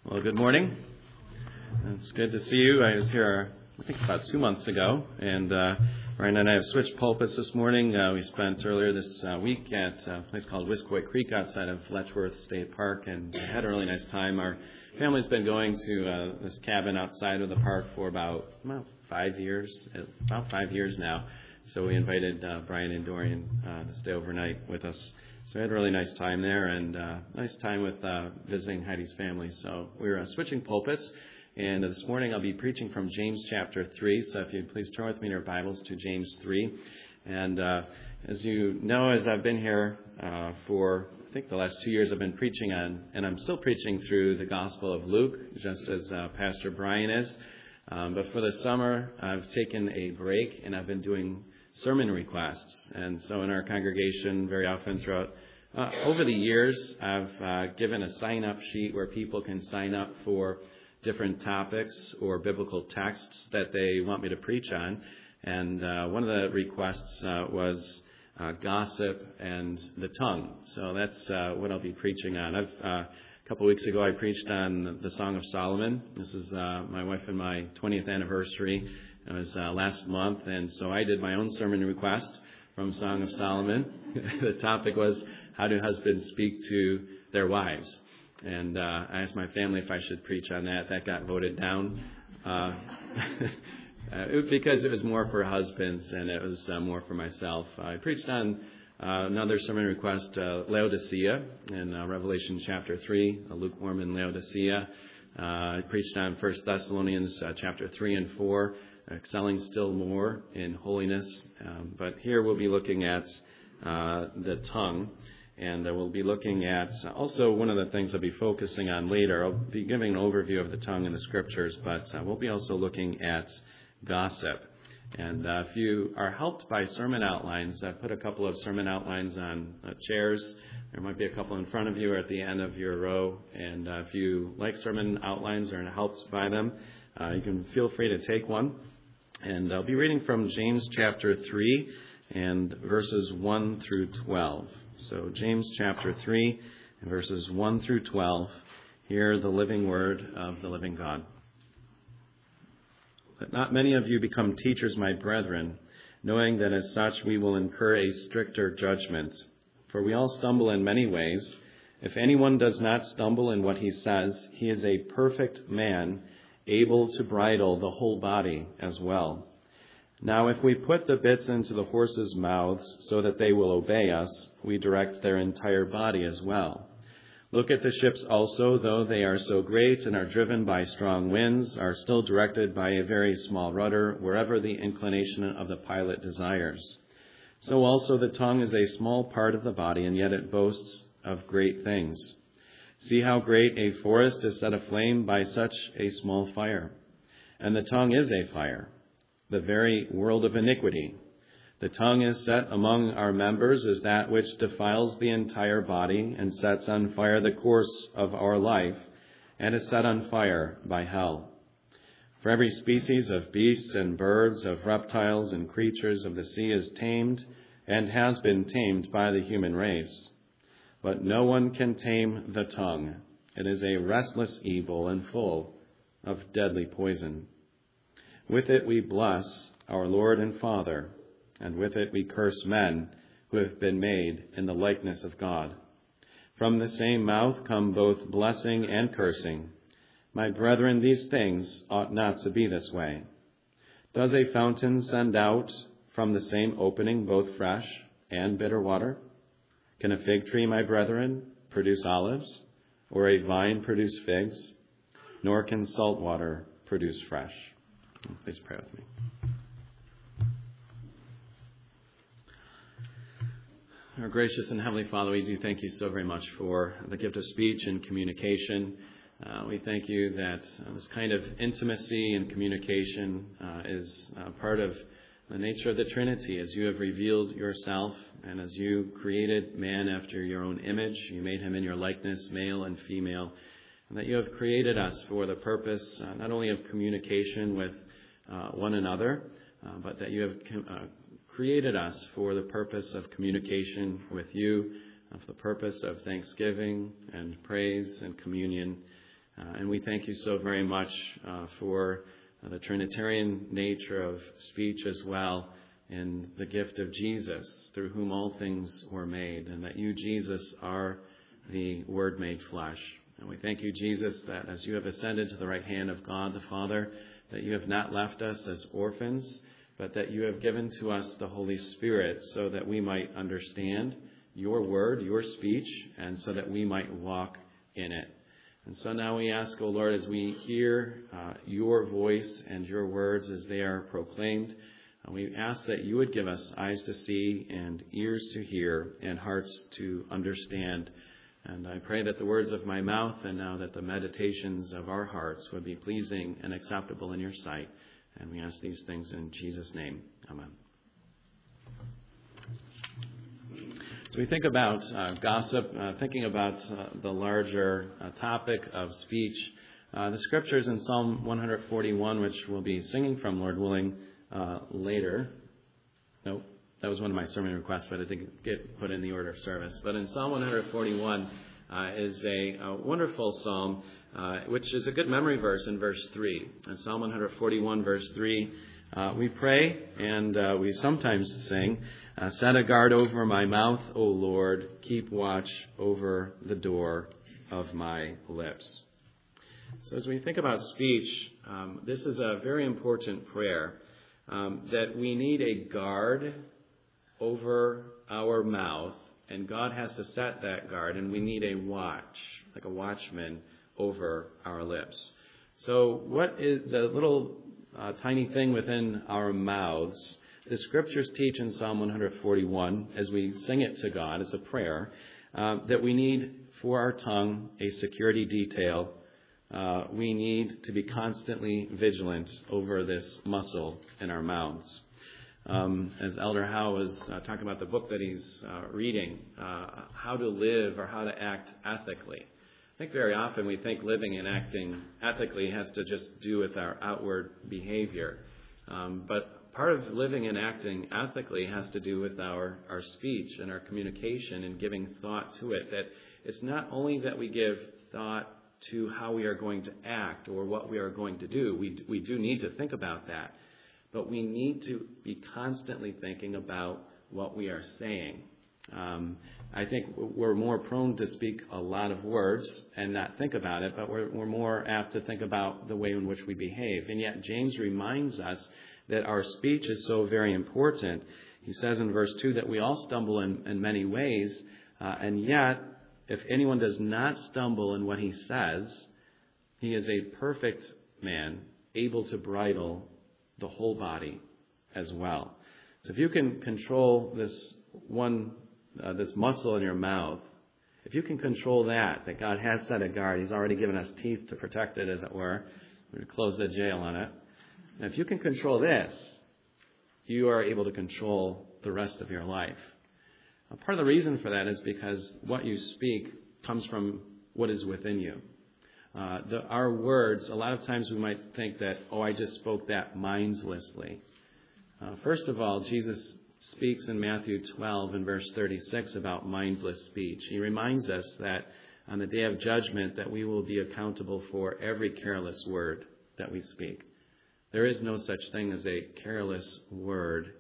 Well, good morning. It's good to see you. I was here, I think, about 2 months ago, and Brian and I have switched pulpits this morning. We spent earlier this week at a place called Wiskoy Creek outside of Letchworth State Park, and had a really nice time. Our family's been going to this cabin outside of the park for about 5 years, now. So we invited Brian and Dorian to stay overnight with us. So I had a really nice time there, and nice time with visiting Heidi's family. So we were switching pulpits, and this morning I'll be preaching from James chapter 3. So if you'd please turn with me in your Bibles to James 3. And as you know, as I've been here for, I think, the last 2 years, I've been preaching on, and I'm still preaching through the Gospel of Luke, just as Pastor Brian is. But for the summer, I've taken a break, and I've been doing sermon requests. And so in our congregation, very often throughout over the years, I've given a sign-up sheet where people can sign up for different topics or biblical texts that they want me to preach on. And one of the requests was gossip and the tongue. So that's what I'll be preaching on. A couple weeks ago, I preached on the Song of Solomon. This is my wife and my 20th anniversary. It was last month, and so I did my own sermon request from Song of Solomon. The topic was, how do husbands speak to their wives? And I asked my family if I should preach on that. That got voted down because it was more for husbands, and it was more for myself. I preached on another sermon request, Laodicea, in Revelation chapter 3, a lukewarm in Laodicea. I preached on 1 Thessalonians chapter 3 and 4, excelling still more in holiness. But here we'll be looking at the tongue, and we'll be looking at also one of the things I'll be focusing on later. I'll be giving an overview of the tongue in the scriptures, but we'll be also looking at gossip. And if you are helped by sermon outlines, I've put a couple of sermon outlines on chairs. There might be a couple in front of you or at the end of your row. And if you like sermon outlines or are helped by them, you can feel free to take one. And I'll be reading from James chapter 3 and verses 1 through 12. So James chapter 3 and verses 1 through 12. Hear the living word of the living God. Let not many of you become teachers, my brethren, knowing that as such we will incur a stricter judgment. For we all stumble in many ways. If anyone does not stumble in what he says, he is a perfect man, able to bridle the whole body as well. Now, if we put the bits into the horses' mouths so that they will obey us, we direct their entire body as well. Look at the ships also, though they are so great and are driven by strong winds, are still directed by a very small rudder wherever the inclination of the pilot desires. So also the tongue is a small part of the body, and yet it boasts of great things. See how great a forest is set aflame by such a small fire. And the tongue is a fire, the very world of iniquity. The tongue is set among our members as that which defiles the entire body and sets on fire the course of our life, and is set on fire by hell. For every species of beasts and birds, of reptiles and creatures of the sea is tamed and has been tamed by the human race. But no one can tame the tongue. It is a restless evil and full of deadly poison. With it we bless our Lord and Father, and with it we curse men who have been made in the likeness of God. From the same mouth come both blessing and cursing. My brethren, these things ought not to be this way. Does a fountain send out from the same opening both fresh and bitter water? Can a fig tree, my brethren, produce olives, or a vine produce figs? Nor can salt water produce fresh. Please pray with me. Our gracious and Heavenly Father, we do thank you so very much for the gift of speech and communication. We thank you that this kind of intimacy and communication is part of the nature of the Trinity, as you have revealed yourself, and as you created man after your own image. You made him in your likeness, male and female, and that you have created us for the purpose not only of communication with one another, but that you have created us for the purpose of communication with you, for the purpose of thanksgiving and praise and communion. And we thank you so very much for the Trinitarian nature of speech as well, and the gift of Jesus, through whom all things were made, and that you, Jesus, are the Word made flesh. And we thank you, Jesus, that as you have ascended to the right hand of God the Father, that you have not left us as orphans, but that you have given to us the Holy Spirit so that we might understand your word, your speech, and so that we might walk in it. And so now we ask, O Lord, as we hear your voice and your words as they are proclaimed, we ask that you would give us eyes to see and ears to hear and hearts to understand. And I pray that the words of my mouth and now that the meditations of our hearts would be pleasing and acceptable in your sight. And we ask these things in Jesus' name. Amen. So we think about gossip, thinking about the larger topic of speech. The scriptures in Psalm 141, which we'll be singing from, Lord willing, later. Nope, that was one of my sermon requests, but it didn't get put in the order of service. But in Psalm 141 is a wonderful psalm, which is a good memory verse in verse 3. In Psalm 141, verse 3, we pray and we sometimes sing, set a guard over my mouth, O Lord, keep watch over the door of my lips. So as we think about speech, this is a very important prayer, that we need a guard over our mouth, and God has to set that guard, and we need a watch, like a watchman, over our lips. So what is the little tiny thing within our mouths? The scriptures teach in Psalm 141, as we sing it to God as a prayer, that we need for our tongue a security detail. We need to be constantly vigilant over this muscle in our mouths. As Elder Howe was talking about the book that he's reading, How to Live or How to Act Ethically. I think very often we think living and acting ethically has to just do with our outward behavior. But part of living and acting ethically has to do with our speech and our communication and giving thought to it. That it's not only that we give thought to how we are going to act or what we are going to do. We do need to think about that. But we need to be constantly thinking about what we are saying. I think we're more prone to speak a lot of words and not think about it, but we're more apt to think about the way in which we behave. And yet James reminds us that our speech is so very important. He says in verse 2 that we all stumble in many ways, and yet if anyone does not stumble in what he says, he is a perfect man, able to bridle the whole body as well. So if you can control this muscle in your mouth, if you can control that God has set a guard, he's already given us teeth to protect it, as it were. We're going to close the jail on it. And if you can control this, you are able to control the rest of your life. Part of the reason for that is because what you speak comes from what is within you. Our words, a lot of times we might think that, I just spoke that mindlessly. First of all, Jesus speaks in Matthew 12 and verse 36 about mindless speech. He reminds us that on the day of judgment that we will be accountable for every careless word that we speak. There is no such thing as a careless word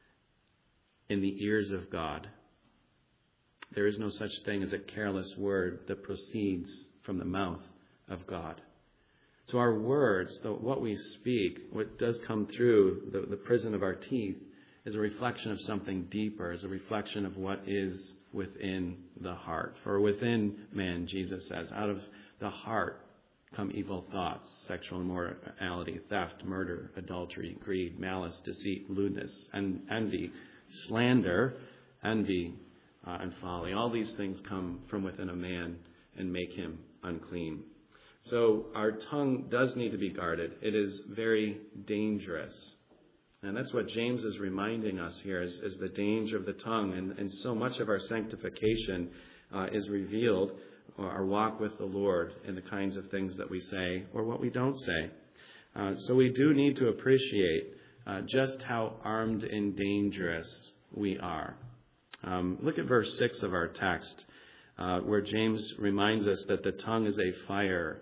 in the ears of God. There is no such thing as a careless word that proceeds from the mouth of God. So our words, what we speak, what does come through the prison of our teeth, is a reflection of something deeper, is a reflection of what is within the heart. For within man, Jesus says, out of the heart come evil thoughts, sexual immorality, theft, murder, adultery, greed, malice, deceit, lewdness, and envy, slander, envy, and folly. All these things come from within a man and make him unclean. So our tongue does need to be guarded. It is very dangerous. And that's what James is reminding us here is the danger of the tongue. And so much of our sanctification is revealed, or our walk with the Lord, in the kinds of things that we say or what we don't say. So we do need to appreciate just how armed and dangerous we are. Look at verse 6 of our text, where James reminds us that the tongue is a fire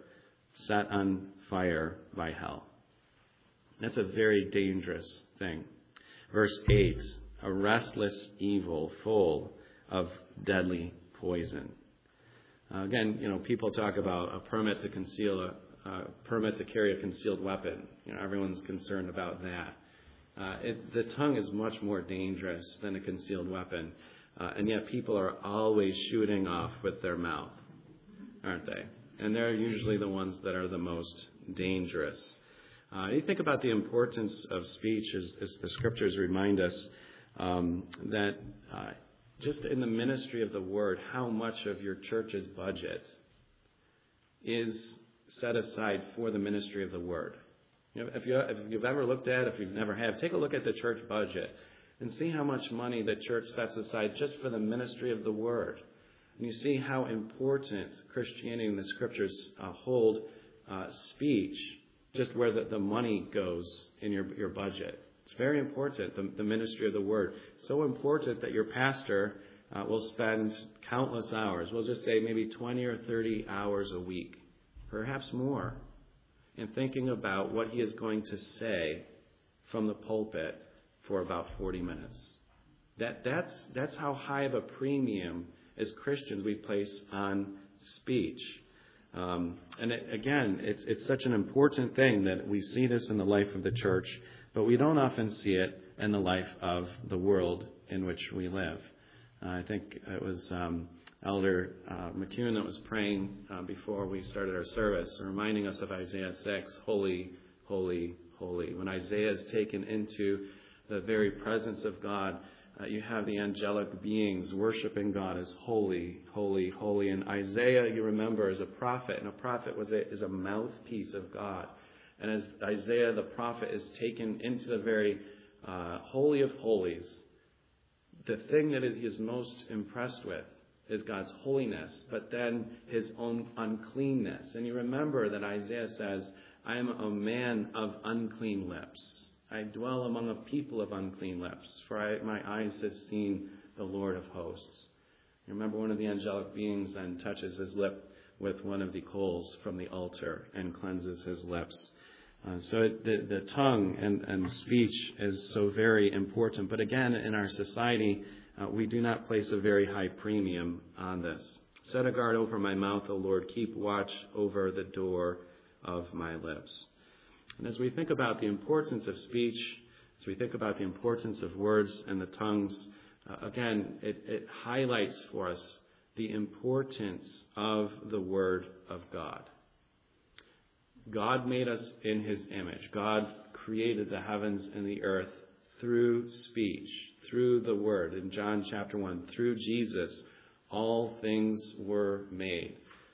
set on fire by hell. That's a very dangerous thing. Verse 8, a restless evil full of deadly poison. Again, people talk about a permit to carry a concealed weapon. Everyone's concerned about that. The tongue is much more dangerous than a concealed weapon, and yet people are always shooting off with their mouth, aren't they? And they're usually the ones that are the most dangerous. You think about the importance of speech, as the scriptures remind us that just in the ministry of the word, how much of your church's budget is set aside for the ministry of the word. If you've ever looked at, if you've never have, take a look at the church budget and see how much money the church sets aside just for the ministry of the word. And you see how important Christianity and the scriptures hold speech, just where the money goes in your budget. It's very important, the ministry of the word. So important that your pastor will spend countless hours, we'll just say maybe 20 or 30 hours a week, perhaps more, in thinking about what he is going to say from the pulpit for about 40 minutes. That's how high of a premium as Christians we place on speech. It's such an important thing that we see this in the life of the church, but we don't often see it in the life of the world in which we live. I think it was Elder McCune that was praying before we started our service, reminding us of Isaiah 6, holy, holy, holy. When Isaiah is taken into the very presence of God, you have the angelic beings worshiping God as holy, holy, holy. And Isaiah, you remember, is a prophet, and a prophet is a mouthpiece of God. And as Isaiah the prophet is taken into the very holy of holies, the thing that he is most impressed with is God's holiness, but then his own uncleanness. And you remember that Isaiah says, I am a man of unclean lips. I dwell among a people of unclean lips, for my eyes have seen the Lord of hosts. You remember one of the angelic beings then touches his lip with one of the coals from the altar and cleanses his lips. So the tongue and speech is so very important. But again, in our society, we do not place a very high premium on this. Set a guard over my mouth, O Lord. Keep watch over the door of my lips. And as we think about the importance of speech, as we think about the importance of words and the tongues, again, it highlights for us the importance of the Word of God. God made us in his image. God created the heavens and the earth through speech, through the Word. In John chapter 1, through Jesus, all things were made.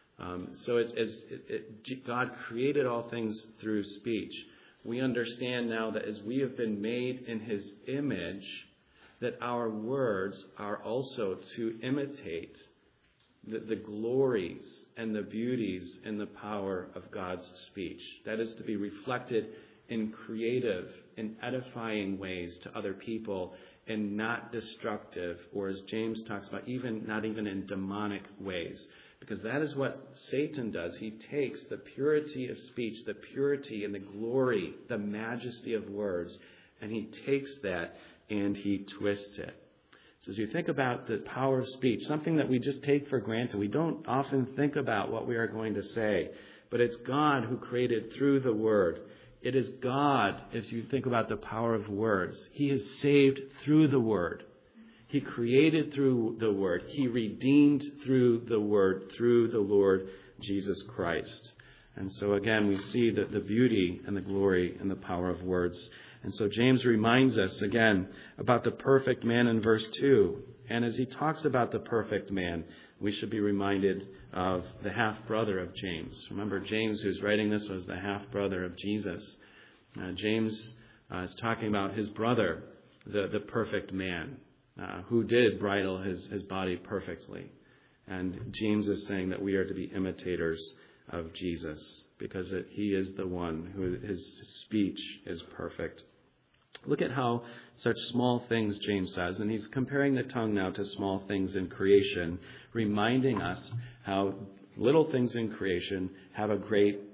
God created all things through speech. We understand now that as we have been made in his image, that our words are also to imitate the glories and the beauties and the power of God's speech. That is to be reflected in creative and edifying ways to other people, and not destructive, or as James talks about, not even in demonic ways. Because that is what Satan does. He takes the purity of speech, the purity and the glory, the majesty of words, and he takes that and he twists it. So as you think about the power of speech, something that we just take for granted, we don't often think about what we are going to say, but it's God who created through the Word. It is God, as you think about the power of words. He has saved through the Word. He created through the Word. He redeemed through the Word, through the Lord Jesus Christ. And so again, we see the beauty and the glory and the power of words. And so James reminds us again about the perfect man in verse 2. And as he talks about the perfect man, we should be reminded of the half-brother of James. Remember, James, who's writing this, was the half-brother of Jesus. James is talking about his brother, the perfect man, who did bridle his body perfectly. And James is saying that we are to be imitators of Jesus, because he is the one who his speech is perfect. Look at how such small things, James says, and he's comparing the tongue now to small things in creation, reminding us how little things in creation have a great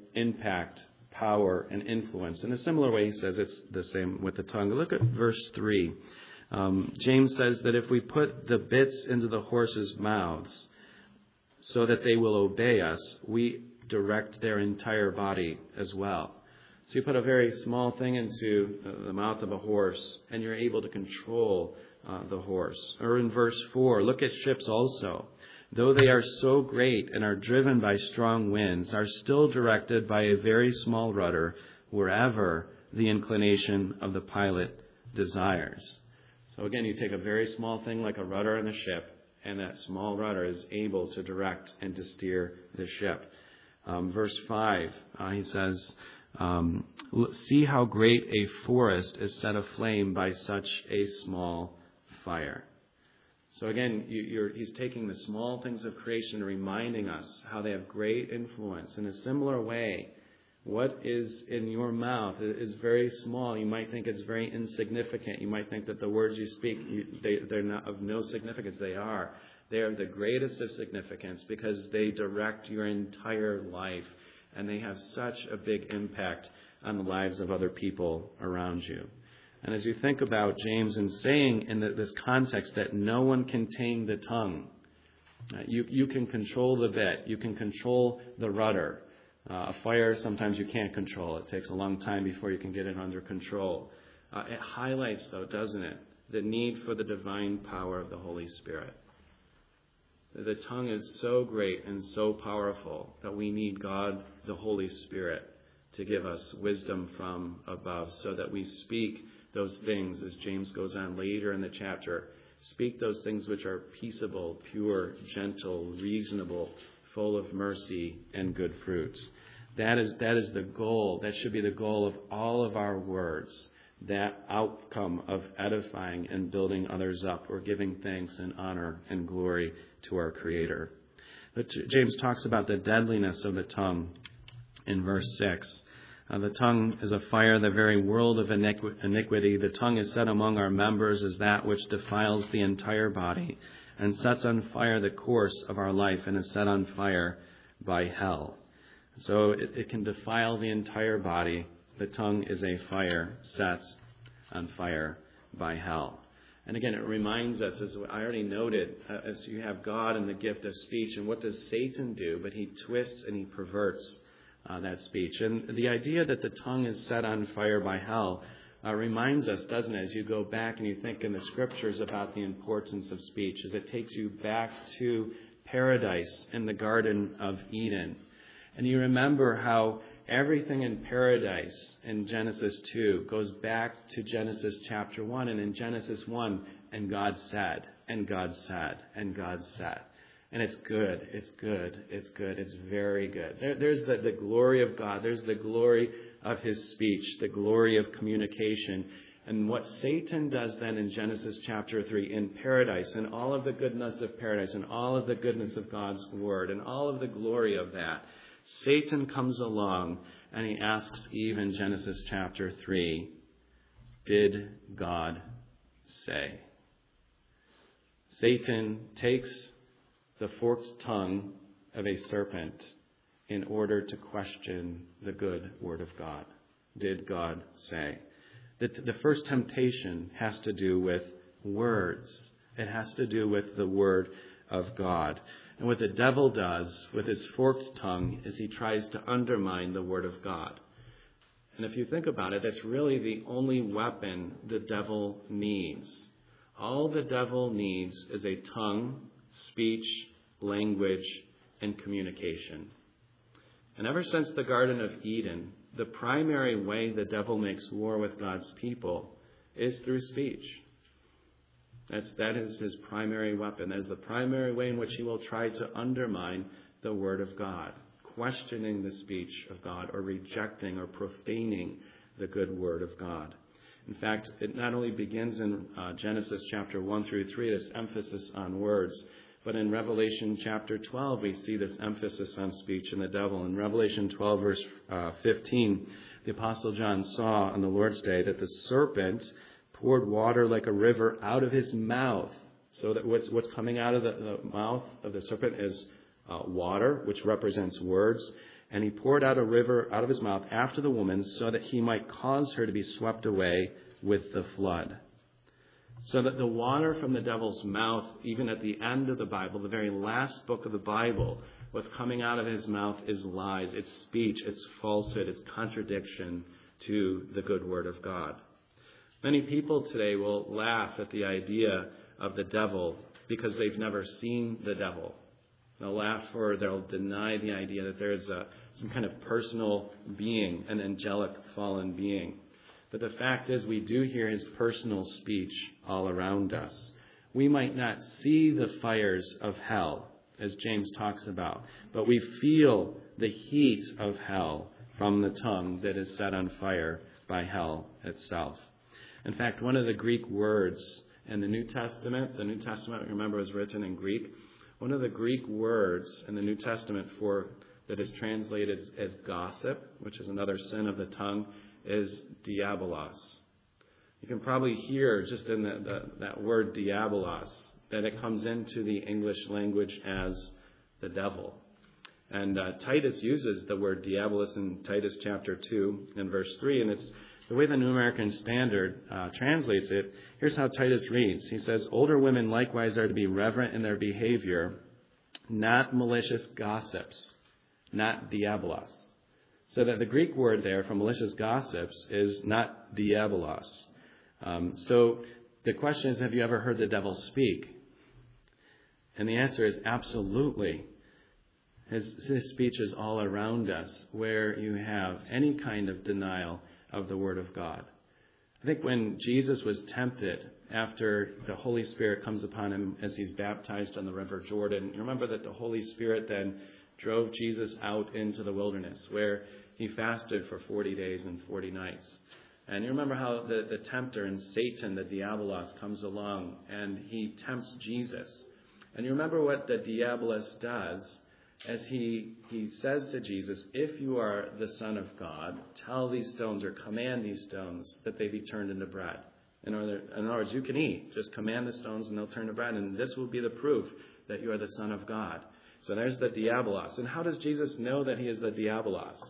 impact, power, and influence. In a similar way, he says it's the same with the tongue. Look at verse 3. James says that if we put the bits into the horses' mouths so that they will obey us, we direct their entire body as well. So you put a very small thing into the mouth of a horse, and you're able to control the horse. Or in verse 4, look at ships also. Though they are so great and are driven by strong winds, are still directed by a very small rudder wherever the inclination of the pilot desires. So again, you take a very small thing like a rudder in a ship, and that small rudder is able to direct and to steer the ship. Verse 5, he says, see how great a forest is set aflame by such a small fire. So again, he's taking the small things of creation and reminding us how they have great influence. In a similar way, what is in your mouth is very small. You might think it's very insignificant. You might think that the words you speak, they're not of no significance. They are. They are the greatest of significance because they direct your entire life, and they have such a big impact on the lives of other people around you. And as you think about James and saying in this context that no one can tame the tongue, you can control the bit, you can control the rudder. A fire, sometimes you can't control. It takes a long time before you can get it under control. It highlights, though, doesn't it, the need for the divine power of the Holy Spirit. The tongue is so great and so powerful that we need God, the Holy Spirit, to give us wisdom from above so that we speak those things, as James goes on later in the chapter, speak those things which are peaceable, pure, gentle, reasonable, full of mercy and good fruits. That is the goal. That should be the goal of all of our words, that outcome of edifying and building others up or giving thanks and honor and glory to our Creator. But James talks about the deadliness of the tongue in verse 6. The tongue is a fire, the very world of iniquity. The tongue is set among our members as that which defiles the entire body and sets on fire the course of our life and is set on fire by hell. So it can defile the entire body. The tongue is a fire set on fire by hell. And again, it reminds us, as I already noted, as you have God and the gift of speech, and what does Satan do? But he twists and he perverts that speech. And the idea that the tongue is set on fire by hell reminds us, doesn't it, as you go back and you think in the scriptures about the importance of speech, as it takes you back to paradise in the Garden of Eden. And you remember how everything in paradise in Genesis 2 goes back to Genesis chapter 1. And in Genesis 1, and God said, and God said, and God said. And it's good, it's good, it's good, it's very good. There's the glory of God. There's the glory of his speech, the glory of communication. And what Satan does then in Genesis chapter 3, in paradise, and all of the goodness of paradise, and all of the goodness of God's word, and all of the glory of that, Satan comes along and he asks Eve in Genesis chapter 3, did God say? Satan takes the forked tongue of a serpent in order to question the good word of God. Did God say? The first temptation has to do with words. It has to do with the word of God. And what the devil does with his forked tongue is he tries to undermine the word of God. And if you think about it, that's really the only weapon the devil needs. All the devil needs is a tongue, speech, language, and communication. And ever since the Garden of Eden, the primary way the devil makes war with God's people is through speech. That is his primary weapon. That is the primary way in which he will try to undermine the word of God, questioning the speech of God or rejecting or profaning the good word of God. In fact, it not only begins in Genesis chapter 1 through 3, this emphasis on words, but in Revelation chapter 12, we see this emphasis on speech and the devil. In Revelation 12, verse 15, the Apostle John saw on the Lord's Day that the serpent poured water like a river out of his mouth. So that what's coming out of the mouth of the serpent is water, which represents words. And he poured out a river out of his mouth after the woman so that he might cause her to be swept away with the flood. So that the water from the devil's mouth, even at the end of the Bible, the very last book of the Bible, what's coming out of his mouth is lies, it's speech, it's falsehood, it's contradiction to the good word of God. Many people today will laugh at the idea of the devil because they've never seen the devil. They'll laugh or they'll deny the idea that there is some kind of personal being, an angelic fallen being. But the fact is we do hear his personal speech all around us. We might not see the fires of hell, as James talks about, but we feel the heat of hell from the tongue that is set on fire by hell itself. In fact, one of the Greek words in the New Testament, remember, was written in Greek. One of the Greek words in the New Testament that is translated as gossip, which is another sin of the tongue, is diabolos. You can probably hear just in that word diabolos that it comes into the English language as the devil. And Titus uses the word diabolos in Titus chapter 2 and verse 3, and it's the way the New American Standard translates it. Here's how Titus reads. He says, older women likewise are to be reverent in their behavior, not malicious gossips, not diabolos. So that the Greek word there for malicious gossips is not diabolos. So the question is, have you ever heard the devil speak? And the answer is absolutely. His speech is all around us where you have any kind of denial of the Word of God. I think when Jesus was tempted after the Holy Spirit comes upon him as he's baptized on the River Jordan, you remember that the Holy Spirit then drove Jesus out into the wilderness where he fasted for 40 days and 40 nights. And you remember how the tempter and Satan, the diabolos, comes along and he tempts Jesus. And you remember what the diabolos does as he says to Jesus, if you are the Son of God, tell these stones or command these stones that they be turned into bread. In other words, you can eat. Just command the stones and they'll turn to bread. And this will be the proof that you are the Son of God. So there's the diabolos. And how does Jesus know that he is the diabolos?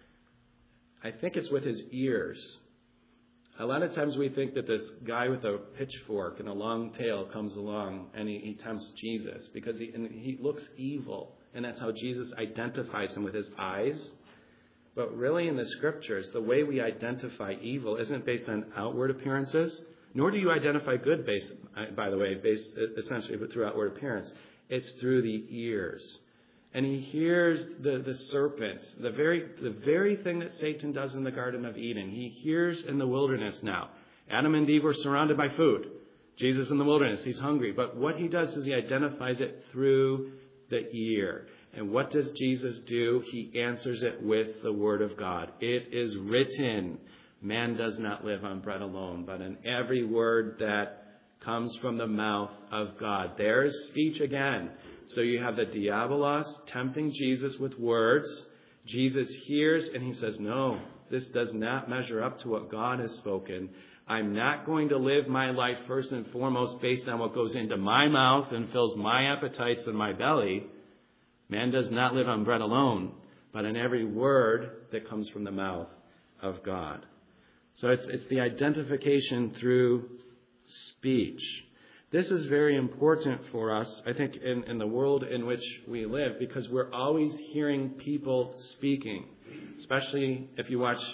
I think it's with his ears. A lot of times we think that this guy with a pitchfork and a long tail comes along and he tempts Jesus because he looks evil. And that's how Jesus identifies him, with his eyes. But really in the scriptures, the way we identify evil isn't based on outward appearances, nor do you identify good based essentially through outward appearance. It's through the ears. And he hears the serpent, the very thing that Satan does in the Garden of Eden. He hears in the wilderness now. Adam and Eve were surrounded by food. Jesus in the wilderness, he's hungry. But what he does is he identifies it through the ear. And what does Jesus do? He answers it with the Word of God. It is written, man does not live on bread alone, but in every word that comes from the mouth of God. There's speech again. So you have the diabolos tempting Jesus with words. Jesus hears and he says, no, this does not measure up to what God has spoken. I'm not going to live my life first and foremost based on what goes into my mouth and fills my appetites in my belly. Man does not live on bread alone, but in every word that comes from the mouth of God. So it's the identification through speech. This is very important for us, I think, in the world in which we live, because we're always hearing people speaking, especially if you watch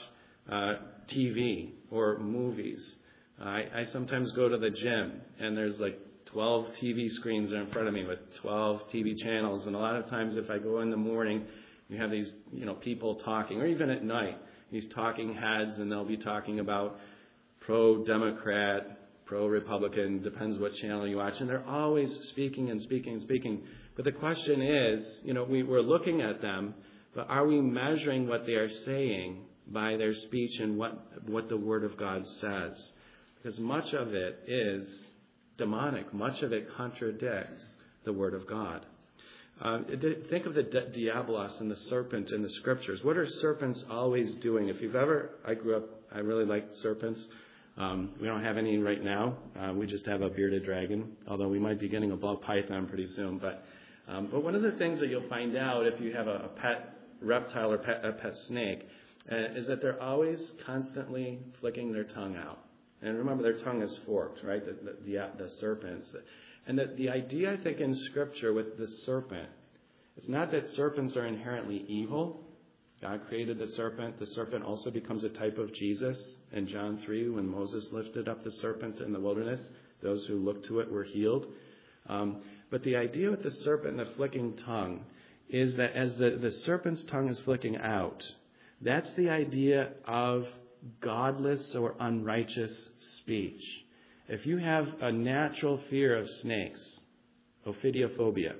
TV or movies. I sometimes go to the gym, and there's like 12 TV screens in front of me with 12 TV channels. And a lot of times if I go in the morning, you have these, people talking, or even at night, these talking heads, and they'll be talking about pro-Democrat, pro-Republican, depends what channel you watch. And they're always speaking and speaking and speaking. But the question is, we're looking at them, but are we measuring what they are saying by their speech and what the Word of God says? Because much of it is demonic. Much of it contradicts the Word of God. Think of the diabolos and the serpent in the Scriptures. What are serpents always doing? I grew up, I really liked serpents. We don't have any right now. We just have a bearded dragon, although we might be getting a ball python pretty soon. But one of the things that you'll find out if you have a pet reptile or a pet snake is that they're always constantly flicking their tongue out. And remember, their tongue is forked, right? The serpents. And the idea, I think, in Scripture with the serpent, it's not that serpents are inherently evil. God created the serpent. The serpent also becomes a type of Jesus. In John 3, when Moses lifted up the serpent in the wilderness, those who looked to it were healed. But the idea with the serpent and the flicking tongue is that as the serpent's tongue is flicking out, that's the idea of godless or unrighteous speech. If you have a natural fear of snakes, ophidiophobia,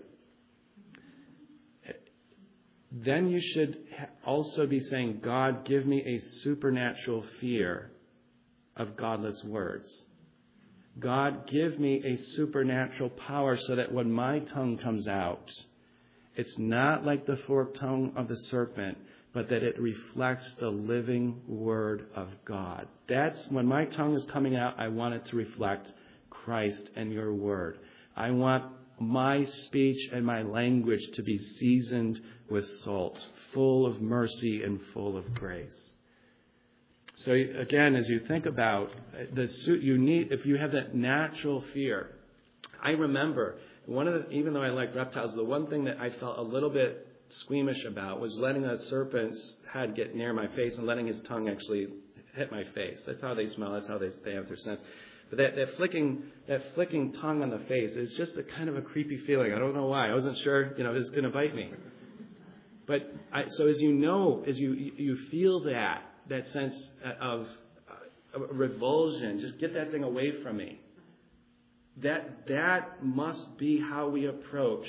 then you should also be saying, God, give me a supernatural fear of godless words. God, give me a supernatural power so that when my tongue comes out, it's not like the forked tongue of the serpent, but that it reflects the living Word of God. That's when my tongue is coming out, I want it to reflect Christ and your Word. I want my speech and my language to be seasoned with salt, full of mercy and full of grace. So again, as you think about if you have that natural fear, I remember even though I like reptiles, the one thing that I felt a little bit squeamish about was letting a serpent's head get near my face and letting his tongue actually hit my face. That's how they smell. That's how they have their sense. But that flicking tongue on the face is just a kind of a creepy feeling. I don't know why. I wasn't sure, it was going to bite me. But so as you feel that sense of revulsion, just get that thing away from me. That must be how we approach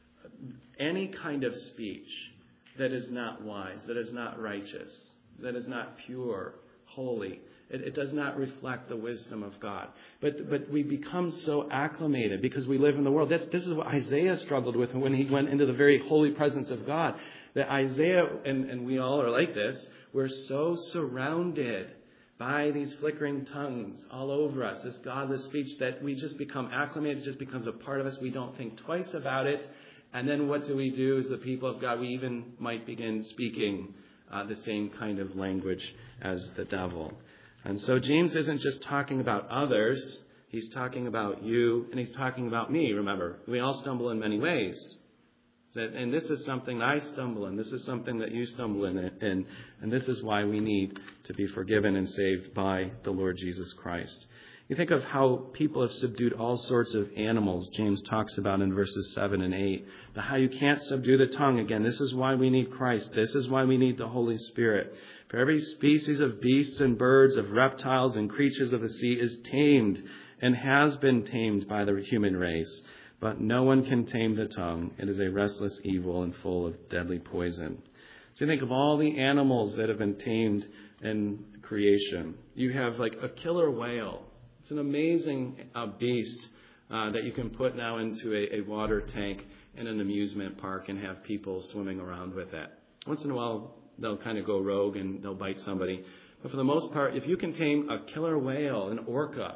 any kind of speech that is not wise, that is not righteous, that is not pure, holy. It does not reflect the wisdom of God. But we become so acclimated because we live in the world. This is what Isaiah struggled with when he went into the very holy presence of God. That Isaiah, and we all are like this, we're so surrounded by these flickering tongues all over us, this godless speech, that we just become acclimated. It just becomes a part of us. We don't think twice about it. And then what do we do as the people of God? We even might begin speaking the same kind of language as the devil. And so James isn't just talking about others. He's talking about you, and he's talking about me, remember. We all stumble in many ways. And this is something I stumble in. This is something that you stumble in. And this is why we need to be forgiven and saved by the Lord Jesus Christ. You think of how people have subdued all sorts of animals, James talks about in verses 7 and 8. How you can't subdue the tongue. Again, this is why we need Christ. This is why we need the Holy Spirit. For every species of beasts and birds, of reptiles and creatures of the sea is tamed and has been tamed by the human race. But no one can tame the tongue. It is a restless evil and full of deadly poison. So you think of all the animals that have been tamed in creation. You have like a killer whale. It's an amazing beast that you can put now into a water tank in an amusement park and have people swimming around with it. Once in a while, they'll kind of go rogue and they'll bite somebody. But for the most part, if you can tame a killer whale, an orca,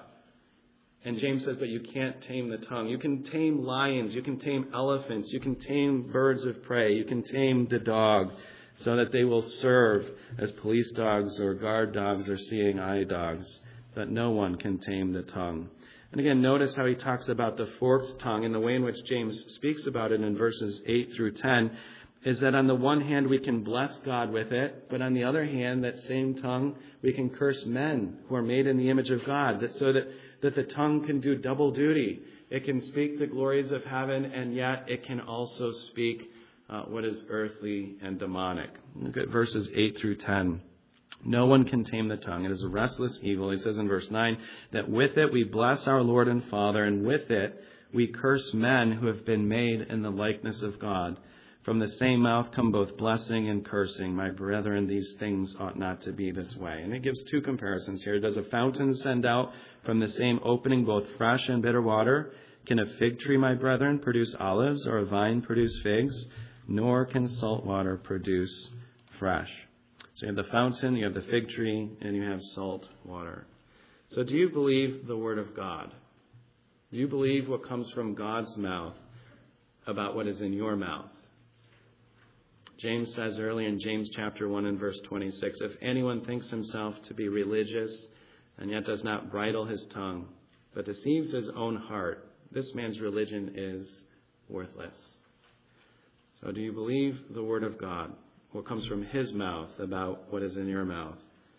and James says, but you can't tame the tongue. You can tame lions. You can tame elephants. You can tame birds of prey. You can tame the dog so that they will serve as police dogs or guard dogs or seeing eye dogs. But no one can tame the tongue. And again, notice how he talks about the forked tongue and the way in which James speaks about it in verses 8 through 10 is that on the one hand we can bless God with it, but on the other hand, that same tongue, we can curse men who are made in the image of God, so that the tongue can do double duty. It can speak the glories of heaven, and yet it can also speak what is earthly and demonic. Look at verses 8 through 10. No one can tame the tongue. It is a restless evil. He says in verse 9 that with it we bless our Lord and Father, and with it we curse men who have been made in the likeness of God. From the same mouth come both blessing and cursing. My brethren, these things ought not to be this way. And it gives two comparisons here. Does a fountain send out from the same opening both fresh and bitter water? Can a fig tree, my brethren, produce olives, or a vine produce figs? Nor can salt water produce fresh. So you have the fountain, you have the fig tree, and you have salt water. So do you believe the Word of God? Do you believe what comes from God's mouth about what is in your mouth? James says earlier in James chapter 1 and verse 26, if anyone thinks himself to be religious and yet does not bridle his tongue, but deceives his own heart, this man's religion is worthless. So do you believe the word of God, what comes from his mouth about what is in your mouth?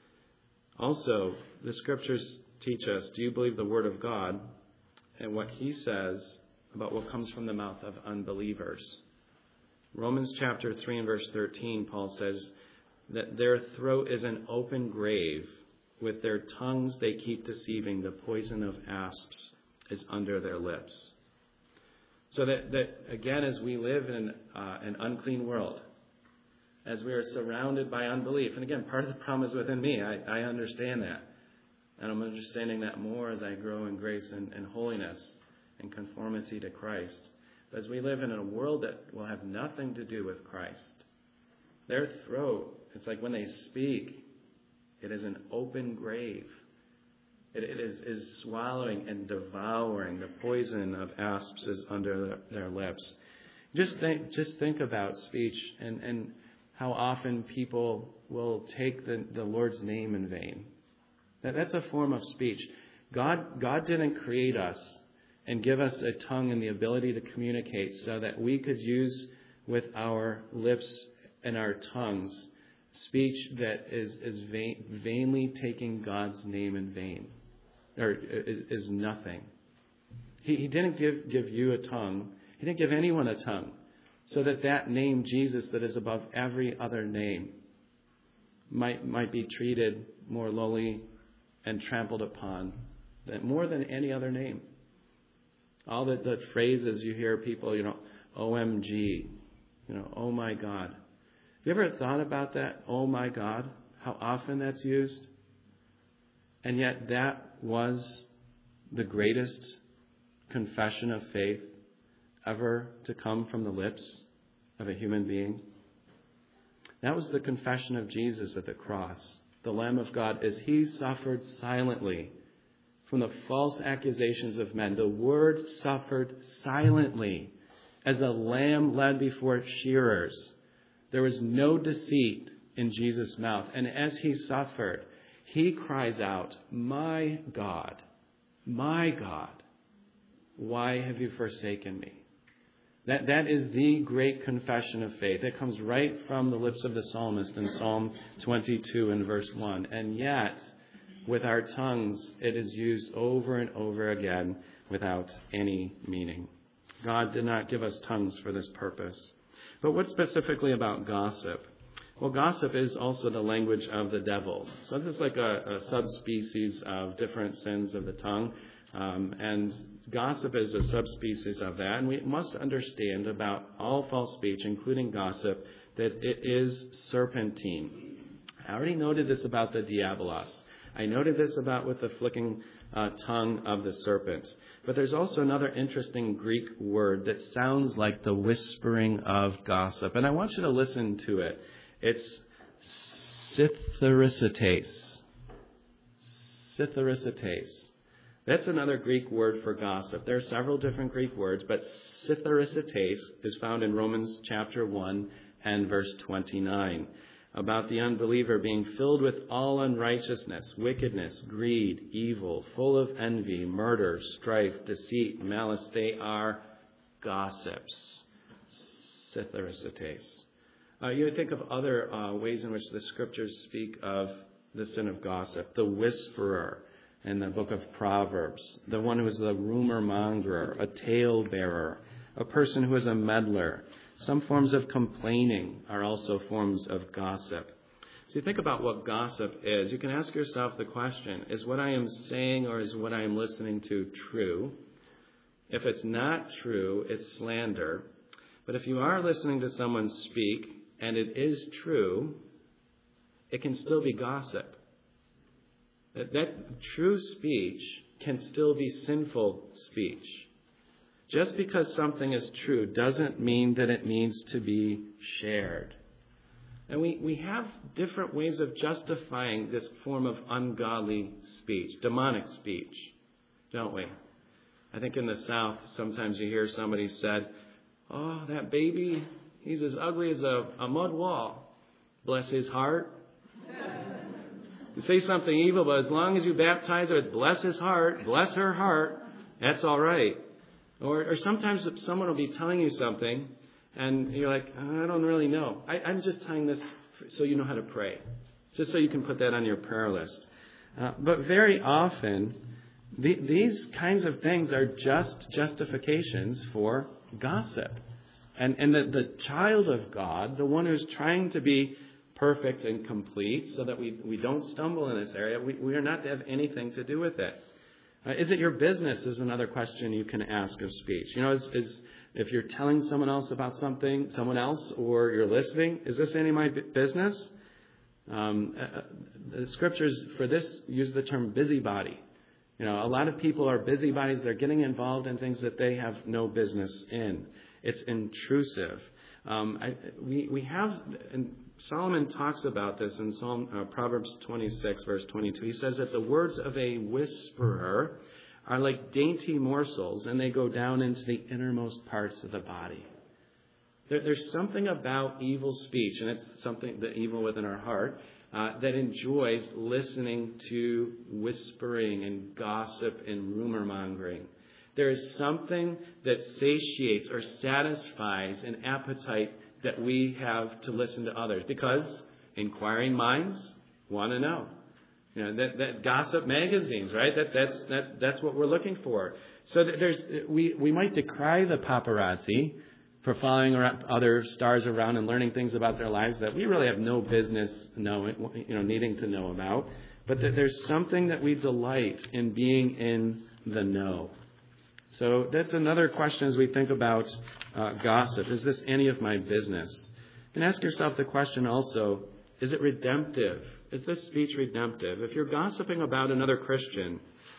Also, the scriptures teach us, do you believe the word of God and what he says about what comes from the mouth of unbelievers? Romans chapter 3 and verse 13, Paul says that their throat is an open grave. With their tongues they keep deceiving. The poison of asps is under their lips. So that again, as we live in an unclean world, as we are surrounded by unbelief, and again, part of the problem is within me. I understand that. And I'm understanding that more as I grow in grace and holiness and conformity to Christ. As we live in a world that will have nothing to do with Christ, their throat, it's like when they speak, it is an open grave. It is swallowing and devouring. The poison of asps is under their lips. Just think about speech and how often people will take the Lord's name in vain. That's a form of speech. God didn't create us and give us a tongue and the ability to communicate so that we could use with our lips and our tongues speech that is vainly taking God's name in vain, or is nothing. He didn't give you a tongue. He didn't give anyone a tongue so that name, Jesus, that is above every other name, might be treated more lowly and trampled upon more than any other name. All the phrases you hear people, OMG, oh my God. Have you ever thought about that? Oh my God, how often that's used? And yet that was the greatest confession of faith ever to come from the lips of a human being. That was the confession of Jesus at the cross, the Lamb of God, as he suffered silently from the false accusations of men. The Word suffered silently as a lamb led before shearers. There was no deceit in Jesus' mouth. And as he suffered, he cries out, my God, why have you forsaken me? That is the great confession of faith. It comes right from the lips of the psalmist in Psalm 22 and verse 1. And yet, with our tongues, it is used over and over again without any meaning. God did not give us tongues for this purpose. But what specifically about gossip? Well, gossip is also the language of the devil. So this is like a subspecies of different sins of the tongue. And gossip is a subspecies of that. And we must understand about all false speech, including gossip, that it is serpentine. I already noted this about the diabolos. I noted this about with the flicking tongue of the serpent. But there's also another interesting Greek word that sounds like the whispering of gossip. And I want you to listen to it. It's sitharisites. Sitharisites. That's another Greek word for gossip. There are several different Greek words, but sitharisites is found in Romans chapter 1 and verse 29. About the unbeliever being filled with all unrighteousness, wickedness, greed, evil, full of envy, murder, strife, deceit, malice. They are gossips. Sitharisites. You think of other ways in which the scriptures speak of the sin of gossip. The whisperer in the book of Proverbs. The one who is the rumor mongerer, a talebearer, a person who is a meddler. Some forms of complaining are also forms of gossip. So you think about what gossip is. You can ask yourself the question, is what I am saying or is what I am listening to true? If it's not true, it's slander. But if you are listening to someone speak and it is true, it can still be gossip. That true speech can still be sinful speech. Just because something is true doesn't mean that it needs to be shared. And we have different ways of justifying this form of ungodly speech, demonic speech, don't we? I think in the South, sometimes you hear somebody said, oh, that baby, He's as ugly as a mud wall. Bless his heart. You say something evil, but as long as you baptize her with bless his heart, bless her heart, that's all right. Or sometimes someone will be telling you something, and you're like, I don't really know. I'm just telling this so you know how to pray. Just so you can put that on your prayer list. But very often, these kinds of things are just justifications for gossip. And the child of God, the one who's trying to be perfect and complete so that we don't stumble in this area, we are not to have anything to do with it. Is it your business is another question you can ask of speech. If you're telling someone else about someone else, or you're listening, is this any of my business? The scriptures for this use the term busybody. A lot of people are busybodies. They're getting involved in things that they have no business in. It's intrusive. We have, and Solomon talks about this in Proverbs 26, verse 22. He says that the words of a whisperer are like dainty morsels, and they go down into the innermost parts of the body. There's something about evil speech, and it's something, the evil within our heart, that enjoys listening to whispering and gossip and rumor mongering. There is something that satiates or satisfies an appetite that we have to listen to others, because inquiring minds want to know. That gossip magazines, right? That's what we're looking for. So we might decry the paparazzi for following around other stars around and learning things about their lives that we really have no business needing to know about. But there's something that we delight in being in the know. So that's another question as we think about gossip. Is this any of my business? And ask yourself the question also, is it redemptive? Is this speech redemptive? If you're gossiping about another Christian,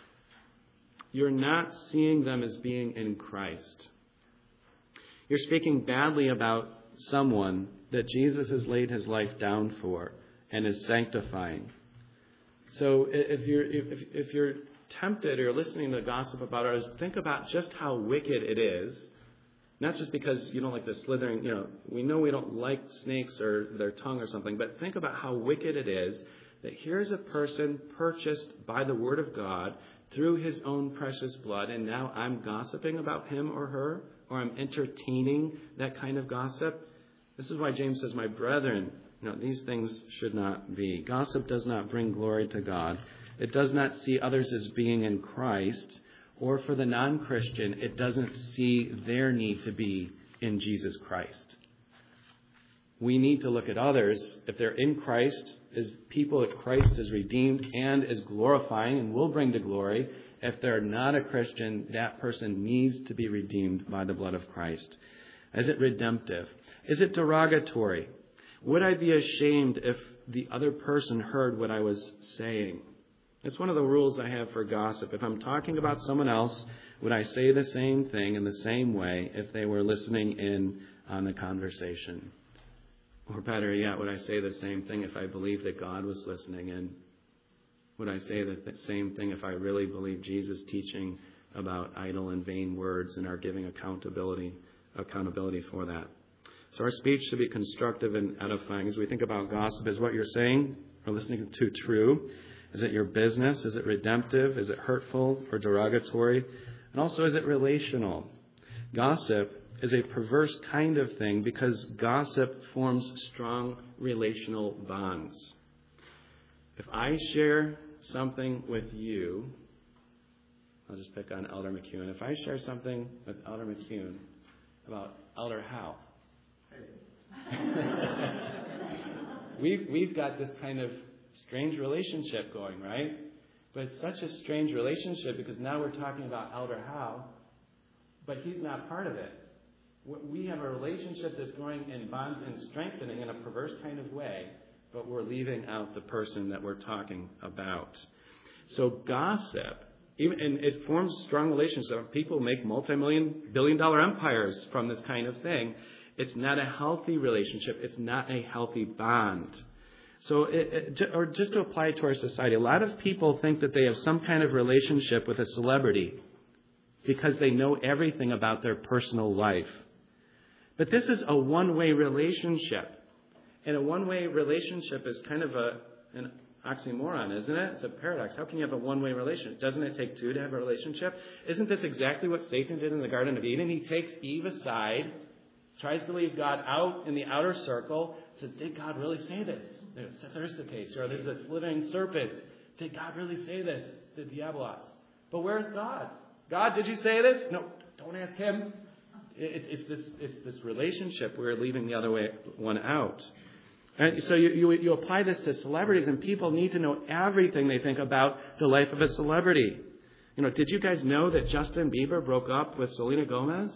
you're not seeing them as being in Christ. You're speaking badly about someone that Jesus has laid his life down for and is sanctifying. So if you're tempted or listening to gossip about others, think about just how wicked it is. Not just because you don't like the slithering, we know we don't like snakes or their tongue or something, but think about how wicked it is that here's a person purchased by the Word of God through his own precious blood, and now I'm gossiping about him or her, or I'm entertaining that kind of gossip. This is why James says, my brethren, these things should not be. Gossip does not bring glory to God. It does not see others as being in Christ, or for the non-Christian, it doesn't see their need to be in Jesus Christ. We need to look at others, if they're in Christ, as people that Christ has redeemed and is glorifying and will bring to glory. If they're not a Christian, that person needs to be redeemed by the blood of Christ. Is it redemptive? Is it derogatory? Would I be ashamed if the other person heard what I was saying? It's one of the rules I have for gossip. If I'm talking about someone else, would I say the same thing in the same way if they were listening in on the conversation? Or better yet, would I say the same thing if I believed that God was listening in? Would I say the same thing if I really believe Jesus' teaching about idle and vain words and are giving accountability for that? So our speech should be constructive and edifying. As we think about gossip, is what you're saying or listening to true? Is it your business? Is it redemptive? Is it hurtful or derogatory? And also, is it relational? Gossip is a perverse kind of thing because gossip forms strong relational bonds. If I share something with you, I'll just pick on Elder McCune. If I share something with Elder McCune about Elder Hal, we've got this kind of strange relationship going, right? But it's such a strange relationship because now we're talking about Elder Hal, but he's not part of it. We have a relationship that's growing in bonds and strengthening in a perverse kind of way, but we're leaving out the person that we're talking about. So gossip, and it forms strong relationships. People make multi-billion-dollar empires from this kind of thing. It's not a healthy relationship. It's not a healthy bond. So, or just to apply it to our society, a lot of people think that they have some kind of relationship with a celebrity because they know everything about their personal life. But this is a one-way relationship. And a one-way relationship is kind of an oxymoron, isn't it? It's a paradox. How can you have a one-way relationship? Doesn't it take two to have a relationship? Isn't this exactly what Satan did in the Garden of Eden? He takes Eve aside, tries to leave God out in the outer circle, says, did God really say this? There's the case. Or there's this living serpent. Did God really say this? The diabolos. But where's God? God, did you say this? No, don't ask him. It's this relationship. We're leaving the other one out. And so you apply this to celebrities, and people need to know everything they think about the life of a celebrity. Did you guys know that Justin Bieber broke up with Selena Gomez?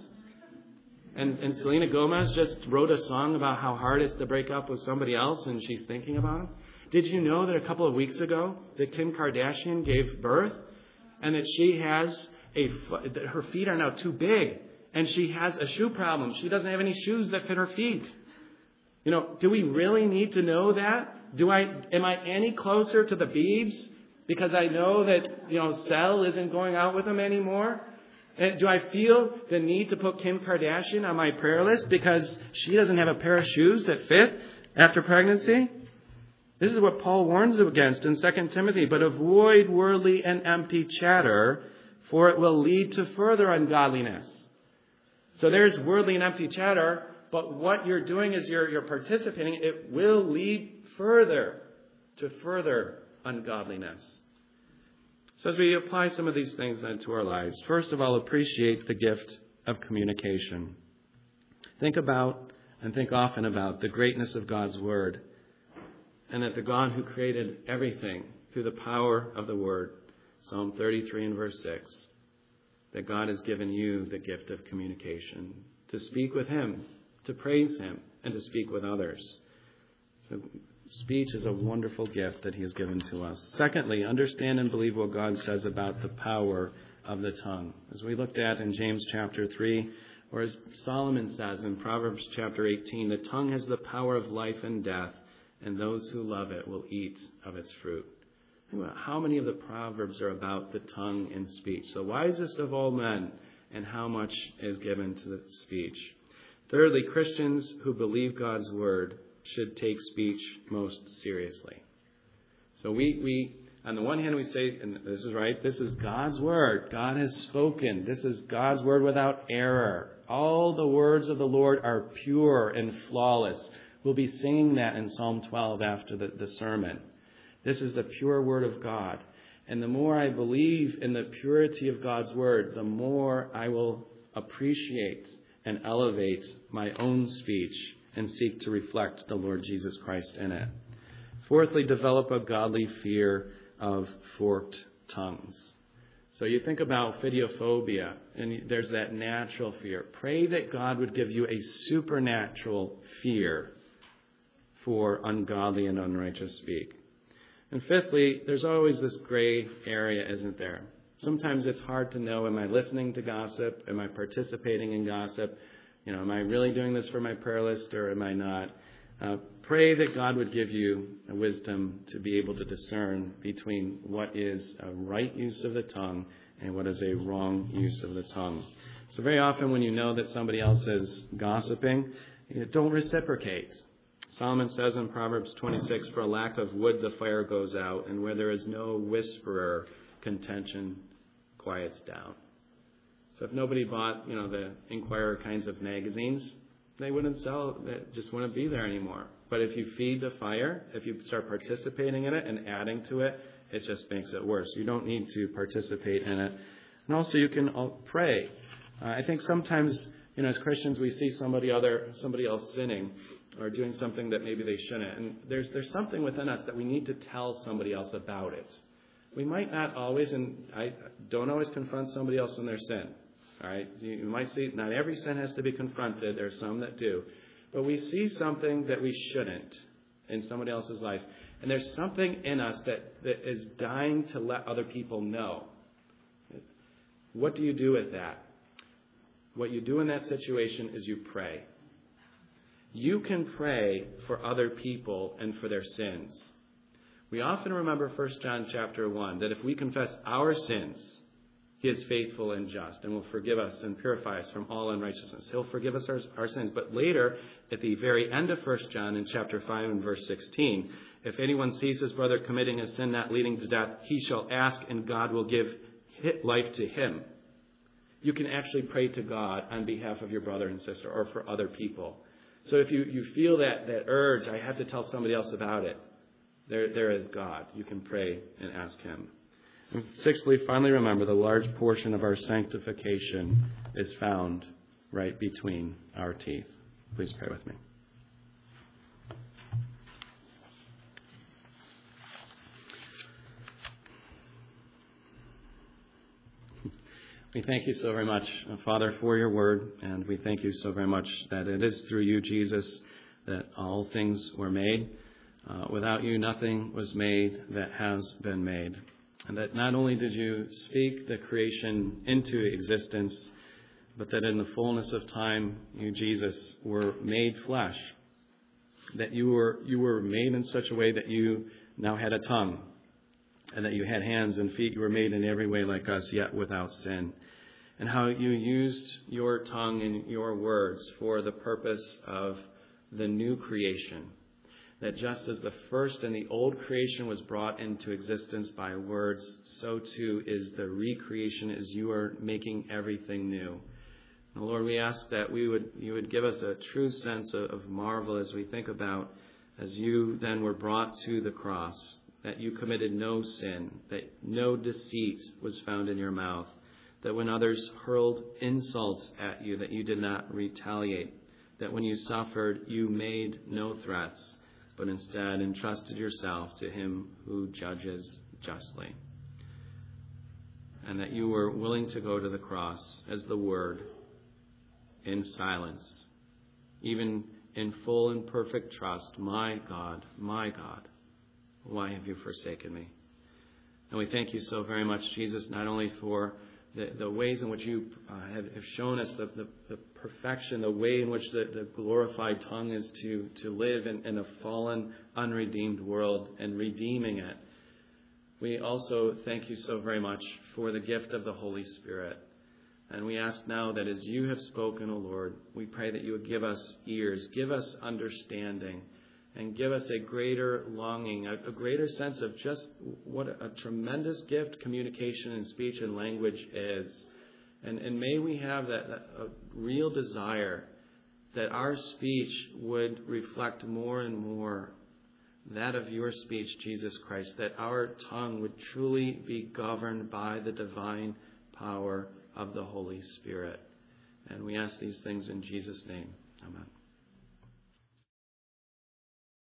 And Selena Gomez just wrote a song about how hard it is to break up with somebody else, and she's thinking about him. Did you know that a couple of weeks ago that Kim Kardashian gave birth, and that she has that her feet are now too big, and she has a shoe problem? She doesn't have any shoes that fit her feet. Do we really need to know that? Am I any closer to the Biebs because I know that, Sel isn't going out with him anymore? And do I feel the need to put Kim Kardashian on my prayer list because she doesn't have a pair of shoes that fit after pregnancy? This is what Paul warns against in 2 Timothy. But avoid worldly and empty chatter, for it will lead to further ungodliness. So there's worldly and empty chatter. But what you're doing is you're participating. It will lead further to further ungodliness. So as we apply some of these things then to our lives, first of all, appreciate the gift of communication. Think about and think often about the greatness of God's Word, and that the God who created everything through the power of the Word, Psalm 33 and verse 6, that God has given you the gift of communication, to speak with Him, to praise Him, and to speak with others. So speech is a wonderful gift that He has given to us. Secondly, understand and believe what God says about the power of the tongue. As we looked at in James chapter 3, or as Solomon says in Proverbs chapter 18, the tongue has the power of life and death, and those who love it will eat of its fruit. Think about how many of the Proverbs are about the tongue and speech. The wisest of all men, and how much is given to the speech. Thirdly, Christians who believe God's Word should take speech most seriously. So we on the one hand, we say, and this is right, this is God's Word. God has spoken. This is God's Word without error. All the words of the Lord are pure and flawless. We'll be singing that in Psalm 12 after the sermon. This is the pure Word of God. And the more I believe in the purity of God's Word, the more I will appreciate and elevate my own speech and seek to reflect the Lord Jesus Christ in it. Fourthly, develop a godly fear of forked tongues. So you think about phidiophobia, and there's that natural fear. Pray that God would give you a supernatural fear for ungodly and unrighteous speak. And fifthly, there's always this gray area, isn't there? Sometimes it's hard to know, am I listening to gossip? Am I participating in gossip? Am I really doing this for my prayer list or am I not? Pray that God would give you a wisdom to be able to discern between what is a right use of the tongue and what is a wrong use of the tongue. So very often when you know that somebody else is gossiping, don't reciprocate. Solomon says in Proverbs 26, for a lack of wood the fire goes out, and where there is no whisperer, contention quiets down. So if nobody bought, the Inquirer kinds of magazines, they wouldn't sell, it just wouldn't be there anymore. But if you feed the fire, if you start participating in it and adding to it, it just makes it worse. You don't need to participate in it. And also you can pray. I think sometimes, as Christians, we see somebody else sinning or doing something that maybe they shouldn't. And there's something within us that we need to tell somebody else about it. We might not always, and I don't always confront somebody else in their sin. All right, you might see not every sin has to be confronted. There are some that do. But we see something that we shouldn't in somebody else's life. And there's something in us that is dying to let other people know. What do you do with that? What you do in that situation is you pray. You can pray for other people and for their sins. We often remember 1 John chapter 1, that if we confess our sins, He is faithful and just and will forgive us and purify us from all unrighteousness. He'll forgive us our sins. But later, at the very end of 1 John in chapter 5 and verse 16, if anyone sees his brother committing a sin not leading to death, he shall ask and God will give life to him. You can actually pray to God on behalf of your brother and sister or for other people. So if you feel that urge, I have to tell somebody else about it, there is God. You can pray and ask him. And sixthly, finally remember the large portion of our sanctification is found right between our teeth. Please pray with me. We thank you so very much, Father, for your word, and we thank you so very much that it is through you, Jesus, that all things were made. Without you, nothing was made that has been made. And that not only did you speak the creation into existence, but that in the fullness of time, you, Jesus, were made flesh. That you were made in such a way that you now had a tongue, and that you had hands and feet. You were made in every way like us, yet without sin. And how you used your tongue and your words for the purpose of the new creation. That just as the first and the old creation was brought into existence by words, so too is the recreation as you are making everything new. And Lord, we ask that you would give us a true sense of marvel as we think about, as you then were brought to the cross, that you committed no sin, that no deceit was found in your mouth, that when others hurled insults at you, that you did not retaliate, that when you suffered, you made no threats, but instead entrusted yourself to him who judges justly. And that you were willing to go to the cross as the Word in silence, even in full and perfect trust. My God, why have you forsaken me? And we thank you so very much, Jesus, not only for the ways in which you have shown us the perfection, the way in which the glorified tongue is to live in a fallen, unredeemed world and redeeming it. We also thank you so very much for the gift of the Holy Spirit. And we ask now that as you have spoken, O Lord, we pray that you would give us ears, give us understanding, and give us a greater longing, a greater sense of just what a tremendous gift communication and speech and language is. And may we have a real desire that our speech would reflect more and more that of your speech, Jesus Christ, that our tongue would truly be governed by the divine power of the Holy Spirit. And we ask these things in Jesus' name. Amen.